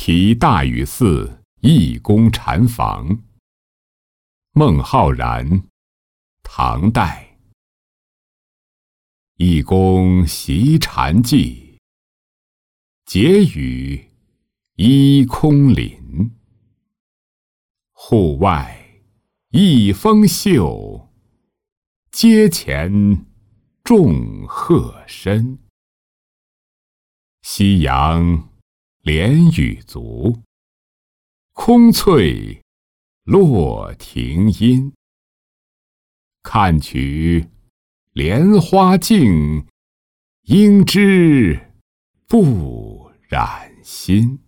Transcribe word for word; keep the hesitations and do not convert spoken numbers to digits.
题大禹寺义公禅房。孟浩然，唐代。义公习禅寂，结语依空林。户外一风秀，阶前众鹤深。夕阳连雨足，空翠落庭阴。看取莲花净，应知不染心。